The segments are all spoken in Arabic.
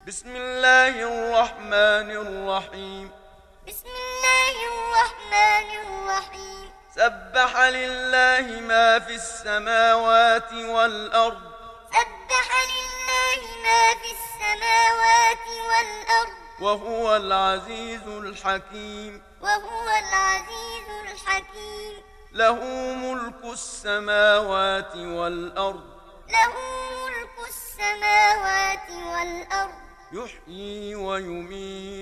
بسم الله الرحمن الرحيم بسم الله الرحمن الرحيم سبح لله ما في السماوات والأرض سبح لله ما في السماوات والأرض وهو العزيز الحكيم وهو العزيز الحكيم له ملك السماوات والأرض له ملك السماوات والأرض يحيي ويميت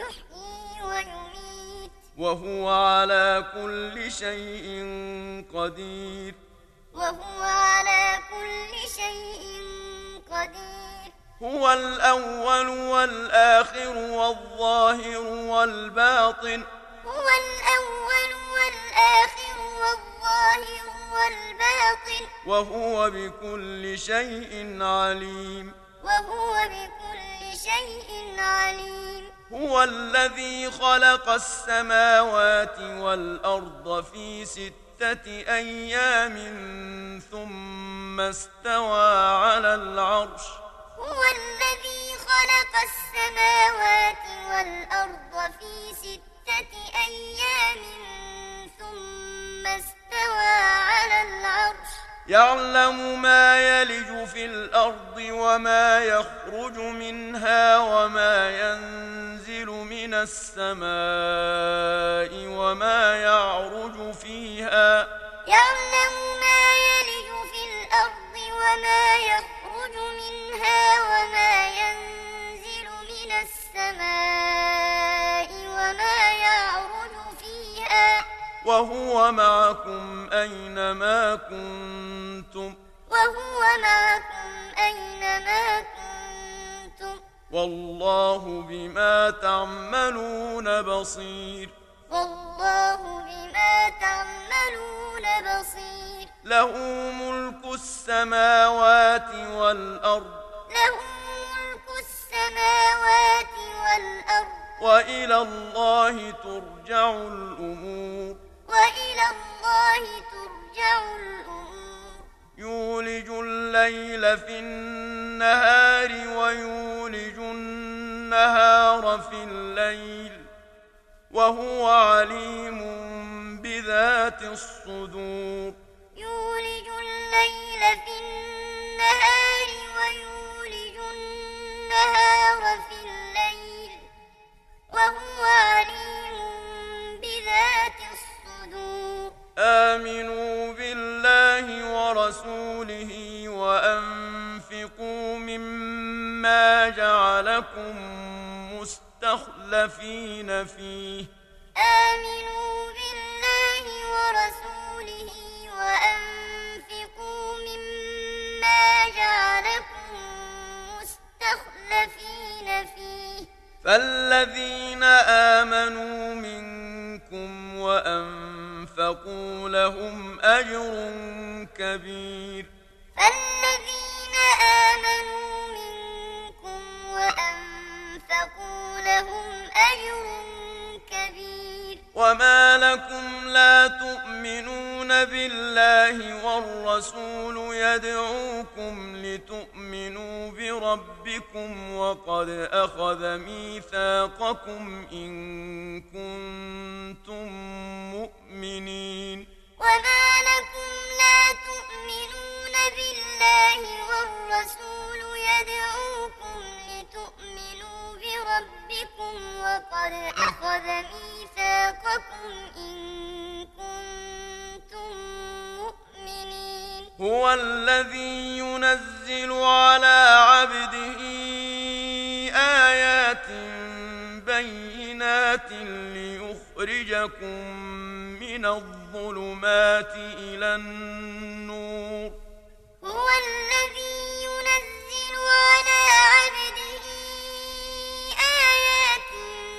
وهو على كل شيء قدير وهو على كل شيء قدير هو الأول والآخر والظاهر والباطن هو الأول والآخر والظاهر والباطن وهو بكل شيء عليم وهو بكل شيء عليم هو الذي خلق السماوات والأرض في 6 أيام ثم استوى على العرش هو الذي خلق السماوات والأرض في 6 أيام ثم استوى على العرش يعلم ما يلج في الأرض وما يخرج منها وما ينزل من السماء وما يعرج فيها يعلم ما يلج في الأرض وما يخرج منها وما ينزل من السماء وما يعرج فيها وهو معكم أينما كنتم وهو معكم أينما كنتم والله بما تعملون بصير والله بما تعملون بصير له ملك السماوات والأرض له ملك السماوات والأرض وإلى الله ترجع الأمور وإلى الله ترجع الأمور يولج الليل في النهار ويولج النهار في الليل وهو عليم بذات الصدور يولج الليل في النهار ويولج النهار في الليل وهو عليم بذات الصدور آمنوا بالله ورسوله وأنفقوا مما جعلكم مستخلفين فيه آمنوا بالله ورسوله وأنفقوا مما جعلكم مستخلفين فيه فالذين آمنوا منكم وأنفقوا لهم أجر كبير فالذين آمنوا منكم وأنفقوا لهم أجر كبير وما لكم لا تؤمنون بالله والرسول يدعوكم لتؤمنوا بربكم وقد أخذ ميثاقكم إن كنتم مؤمنين وما لكم لا تؤمنون بالله والرسول يدعوكم لتؤمنوا بربكم وقد أخذ ميثاقكم إن كنتم مؤمنين هو الذي ينزل على عبده آيات بينات ليخرجكم من الظلمات إلى النور هو الذي ينزل على عبده آيات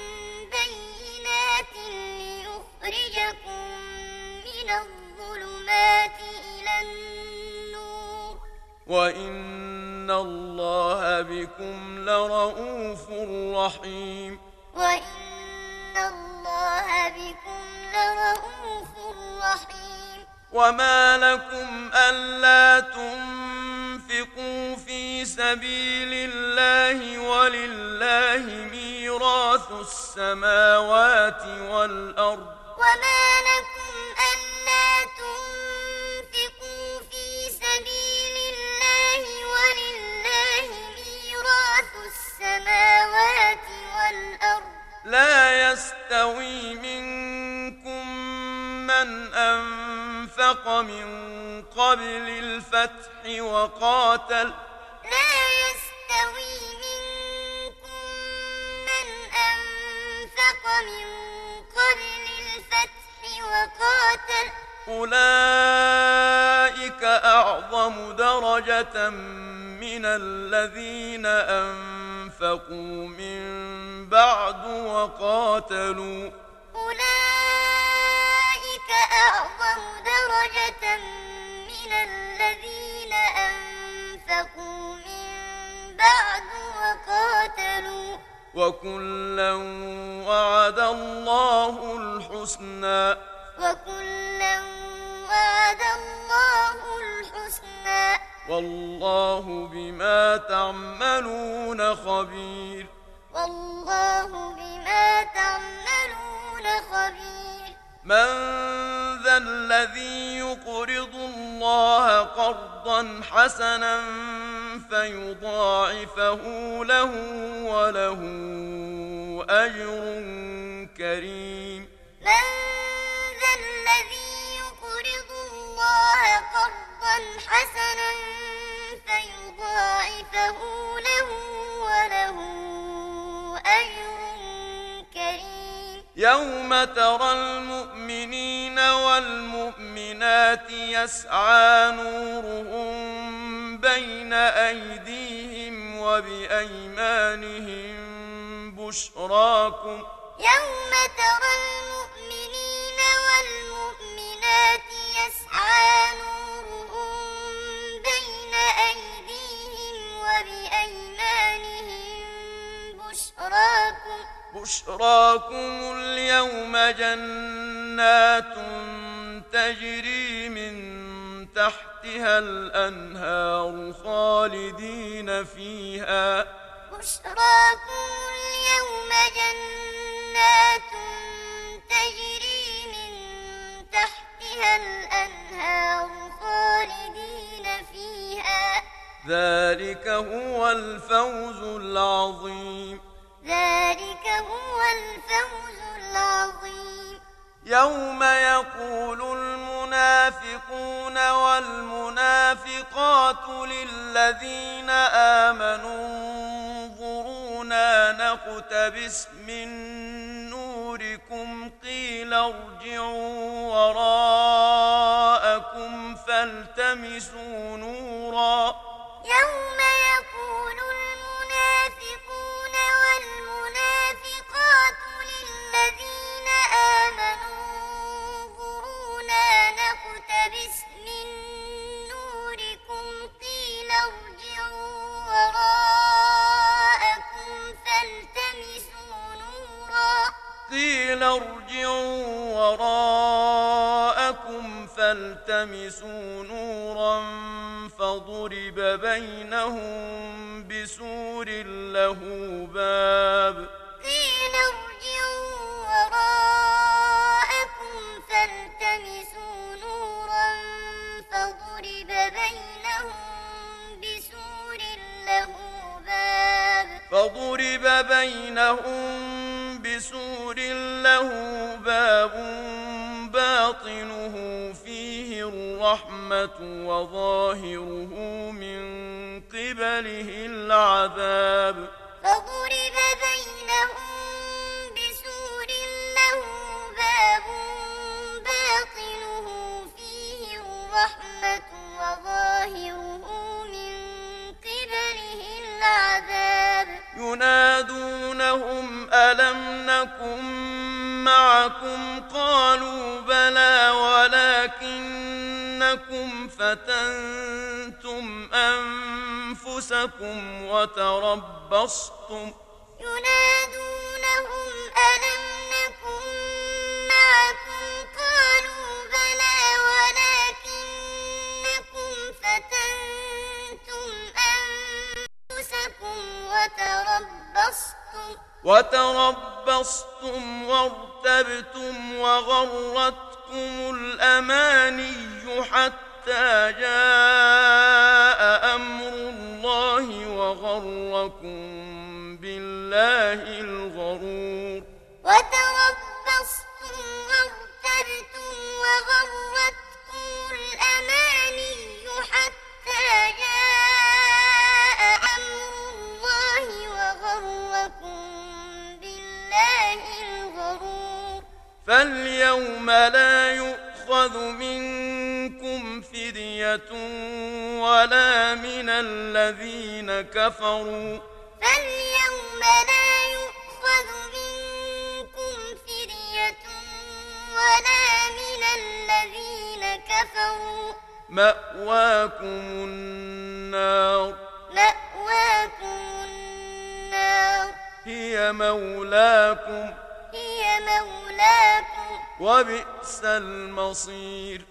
بينات ليخرجكم من الظلمات إلى النور وإن الله بكم لرؤوف رحيم وإن الله بكم لرؤوف رحيم وما لكم ألا تنفقوا في سبيل الله ولله ميراث السماوات والأرض وما لكم ألا تنفقوا في سبيل الله ولله ميراث السماوات والأرض لا يستوي منكم من أنفق من قبل الفتح وقاتل لا يستوي منكم من أنفق من قبل الفتح وقاتل أولئك أعظم درجة من الذين أنفقوا من بعد وقاتلوا أولئك أعظم درجة من الذين أنفقوا من بعد وقاتلوا وكلا وعد الله الحسنى وكلا وعد الله الحسنى والله بما تعملون خبير والله بما تعملون خبير من ذا الذي يقرض الله قرضا حسنا فيضاعفه له وله أجر كريم من ذا الذي يقرض الله قرضا حسنا فيضاعفه له وله أجر كريم يوم ترى المؤمنين والمؤمنات يسعى نورهم بين أيديهم وبأيمانهم بشراكم يوم ترى المؤمنين والمؤمنات يسعى نورهم بين أيديهم وبأيمانهم بشراكم اليوم جنات تجري من تحتها الأنهار خالدين فيها بشراكم اليوم جنات تجري من تحتها الأنهار خالدين فيها ذلك هو الفوز العظيم ذلك هو الفوز العظيم يوم يقول المنافقون والمنافقات للذين آمنوا انظرونا نقتبس من نوركم قيل ارجعوا وراءكم فالتمسوا نورا يوم يقول المنافقون والمنافقات للذين آمنوا انظرونا نقتبس من نوركم قيل ارجعوا وراءكم فالتمسوا نورا قيل ارجعوا وراءكم فالتمسوا نورا فضرب بينهم بسور له باب قيل ارجعوا وراءكم فالتمسوا نورا فضرب بينهم بسور له باب باطنه فيه الرحمة وظاهره من قبله العذاب فضرب بينهم بسور له باب باطنه فيه الرحمة وظاهره من قبله العذاب ينادونهم ألم نكن معكم قالوا بلى ولكنكم فتنتم أنفسكم وتربصتم ينادونهم ألم نكن معكم قالوا بلى ولكنكم فتنتم أنفسكم وتربصتم وتربصتم وارتبتم وغرتكم الأماني حتى جاء أمر الله وغركم بالله الغرور وتربصتم وارتبتم وغرتكم الأماني حتى جاء أمر الله وغركم بالله الغرور فاليوم لا يؤخذ منكم فدية ولا من الذين كفروا فاليوم لا يؤخذ منكم فدية ولا من الذين كفروا مأواكم النار هي مولاكم وبئس المصير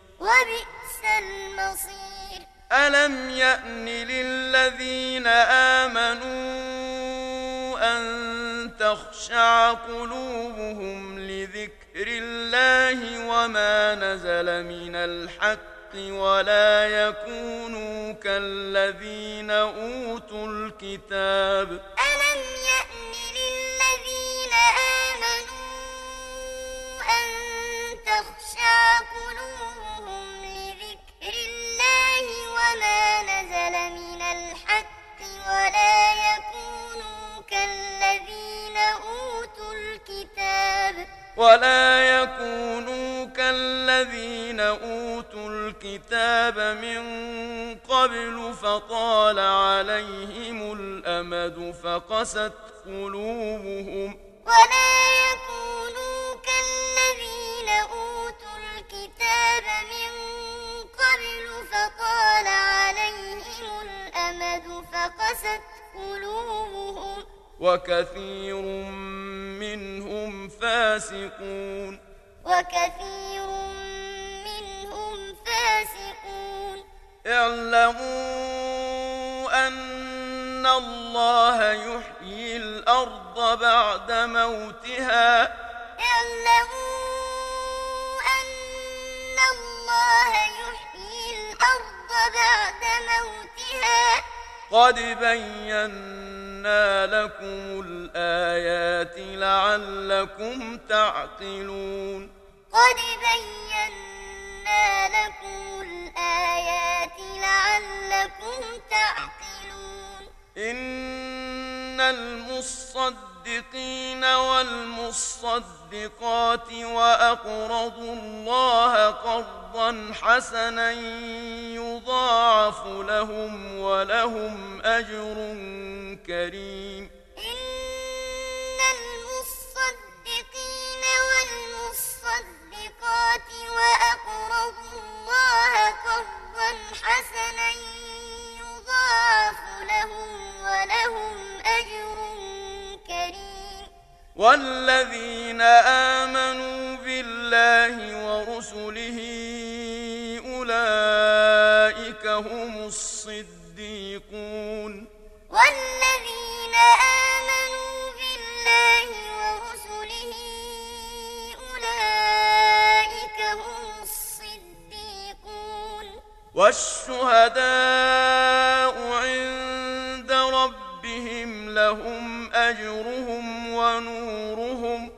ألم يأن للذين آمنوا أن تخشع قلوبهم لذكر الله وما نزل من الحق ولا يكونوا كالذين أوتوا الكتاب ألم يأن للذين آمنوا أن تخشع قلوبهم لذكر الله وما نزل من الحق ولا يكونوا كالذين أوتوا الكتاب من قبل فطال عليهم الأمد فقست قلوبهم ولا يكونوا كالذين أوتوا الكتاب من قبل فطال عليهم الأمد فقست قلوبهم وكثير منهم فاسقون اعلموا أن الله يحيي الأرض بعد موتها قد بينا لكم الآيات لعلكم تعقلون إن المصدقين والمصدقات وأقرضوا الله قرضا حسنا يضاعف لهم ولهم أجر كريم إن المصدقين والمصدقات وأقرضوا الله قرضا حسنا يضاعف لهم ولهم أجر كريم والذين آمنوا بالله ورسله أولئك هم الصديقون والذين آمنوا بالله ورسله أولئك هم الصديقون والشهداء عند ربهم لهم أجرهم ونورهم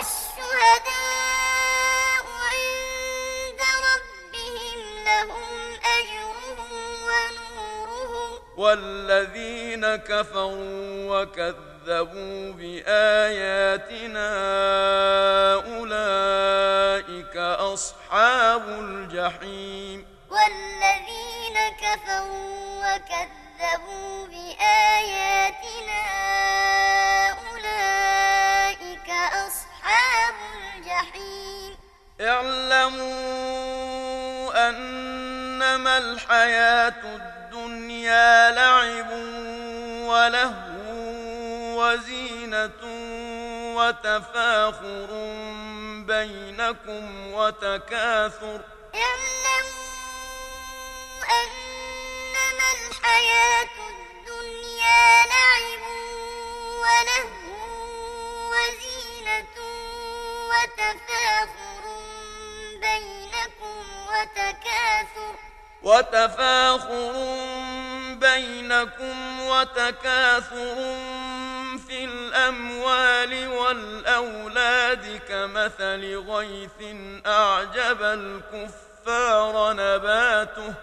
والذين كفروا وكذبوا بآياتنا أولئك أصحاب الجحيم والذين كفروا وكذبوا بآياتنا أولئك أصحاب الجحيم اعلموا أنما الحياة الدنيا لعب ولهو وزينة وتفاخر بينكم وتكاثر أنما الحياة الدنيا لعب ولهو وتفاخر بينكم وتكاثر في الأموال والأولاد كمثل غيث أعجب الكفار نباته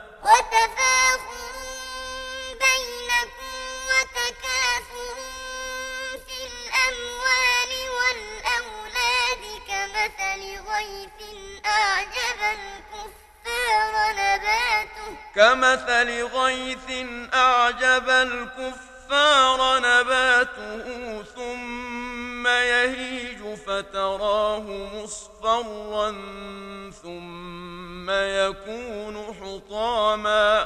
ثم يهيج فتراه مصفرا ثم يكون حطاما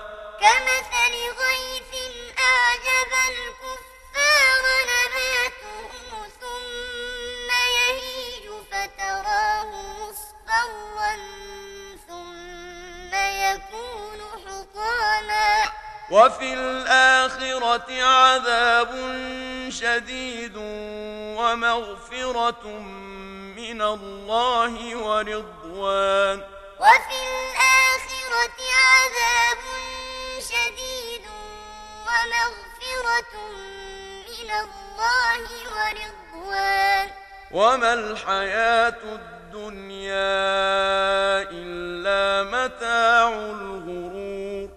وفي الآخرة عذاب شديد ومغفرة من الله ورضوان وما الحياة الدنيا إلا متاع الغرور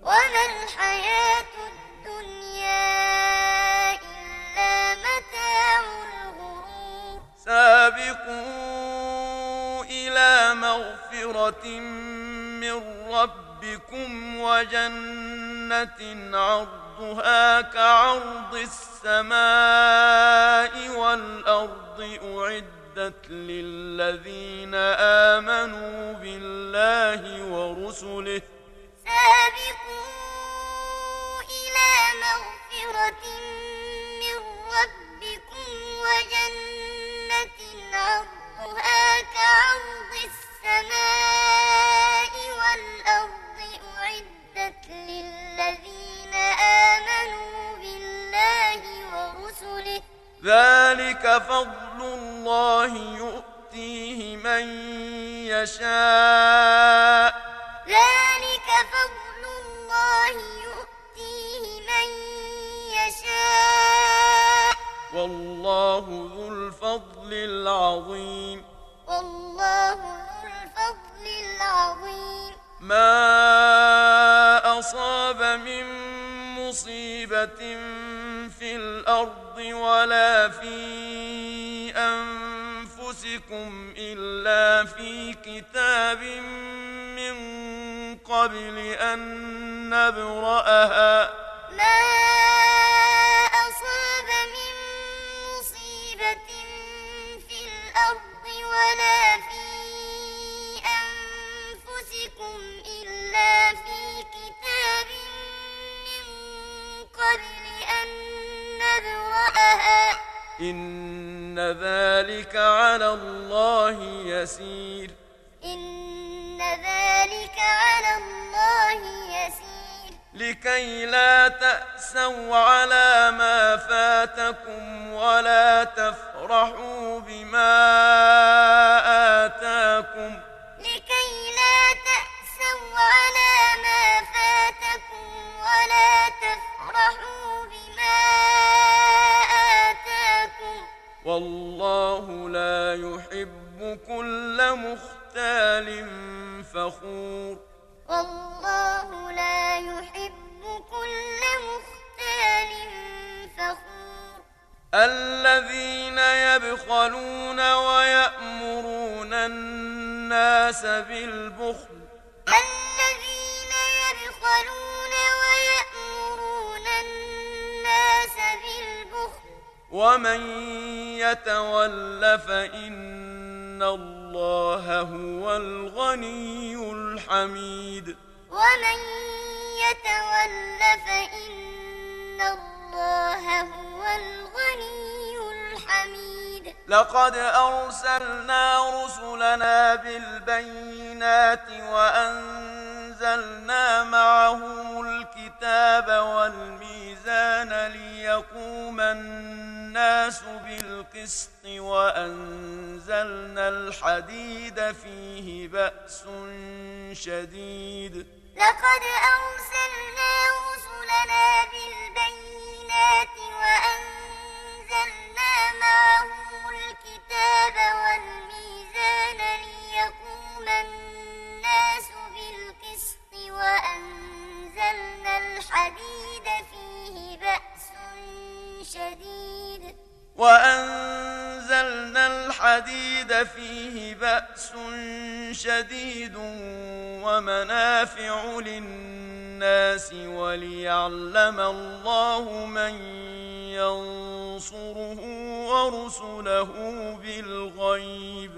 سابقوا إلى مغفرة من ربكم وجنة عرضها كعرض السماء والأرض أعدت للذين آمنوا بالله ورسله ذلك فضل الله يؤتيه من يشاء والله ذو الفضل العظيم ما أصاب من مصيبة في الأرض ولا في أنفسكم إلا في كتاب من قبل أن نبرأها إن ذلك على الله يسير لكي لا تأسوا على ما فاتكم ولا تفرحوا بما آتاكم والله لا يحب كل مختال فخور الذين يبخلون ويأمرون الناس بالبخل ومن يتول فإن الله هو الغني الحميد لقد أرسلنا رسلنا بالبينات وأنزلنا معهم الكتاب والميزان ليقوم الناس الناس بالقسط وأنزلنا الحديد فيه بأس شديد لقد أرسلنا رسلنا بالبينات وأنزلنا معهم الكتاب والميزان ليقوم الناس بالقسط وأنزلنا الحديد فيه بأس شديد ومنافع للناس وليعلم الله من ينصره ورسله بالغيب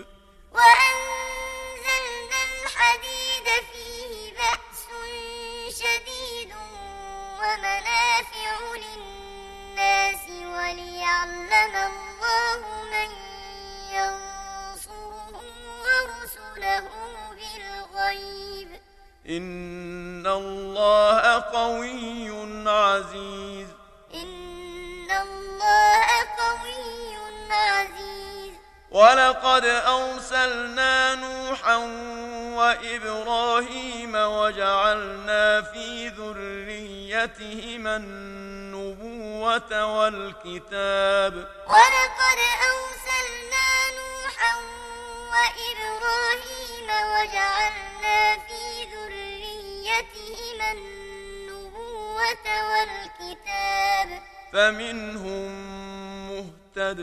وأنزلنا الحديد فيه بأس شديد ومنافع للناس وليعلم الله من ينصره ورسله بالغيب إن الله قوي عزيز إن الله قوي عزيز ولقد أرسلنا نوحا وإبراهيم وجعلنا في ذريتهما النبوة والكتاب ولقد أرسلنا نوحا وإبراهيم وجعلنا في ذريتهما النبوة والكتاب فمنهم مهتد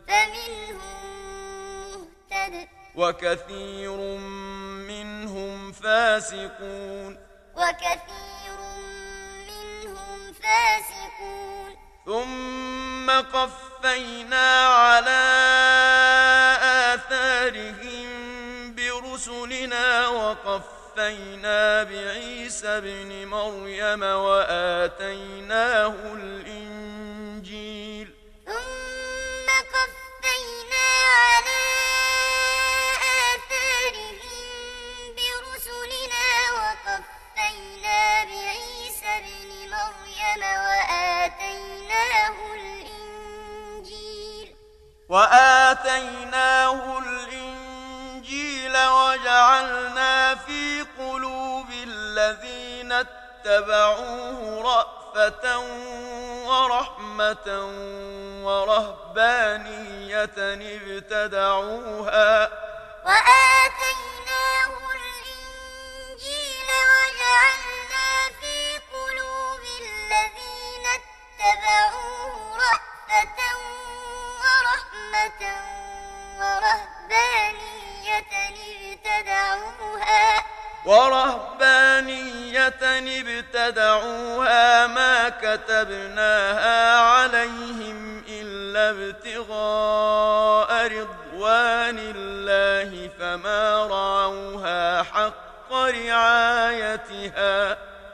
وكثير منهم فاسقون ثم قفينا على آثارهم برسلنا وقفينا بعيسى ابن مريم وآتيناه الإنجيل على آثارهم برسلنا وقفينا بعيسى ابن مريم وآتيناه الإنجيل وجعلنا في قلوب الذين اتبعوه رأفة ورحمة ورهبانية ابتدعوها ما كتبناها عليهم إلا ابتغاء رضوان الله فما رعوها حق رعايتها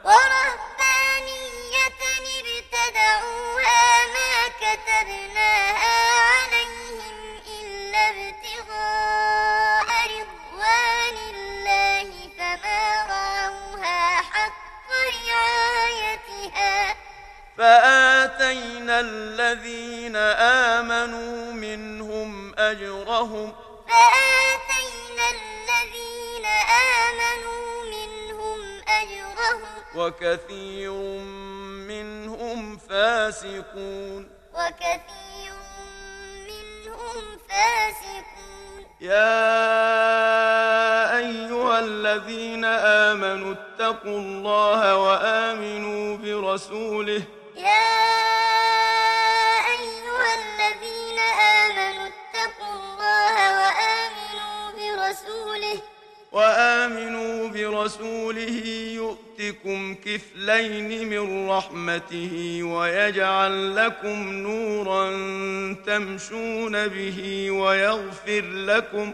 فآتينا الذين آمنوا منهم أجرهم وكثير منهم فاسقون يا أيها الذين آمنوا اتقوا الله وآمنوا برسوله يؤتكم كفلين من رحمته ويجعل لكم نورا تمشون به ويغفر لكم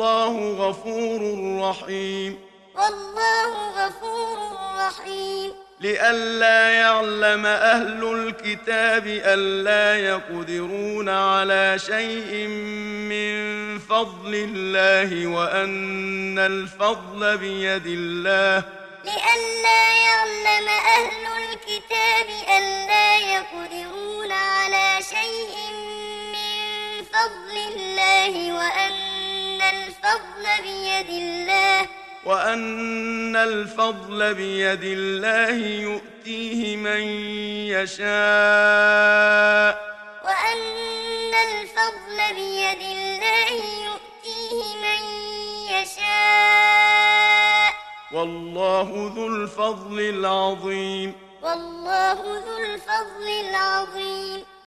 والله غفور رحيم لئلا يعلم أهل الكتاب ألا يقدرون على شيء من فضل الله وأن الفضل بيد الله لئلا يعلم أهل الكتاب ألا يقدرون على شيء من فضل الله وأن الفضل بيد الله يؤتيه من يشاء وأن الفضل بيد الله يؤتيه من يشاء والله ذو الفضل العظيم والله ذو الفضل العظيم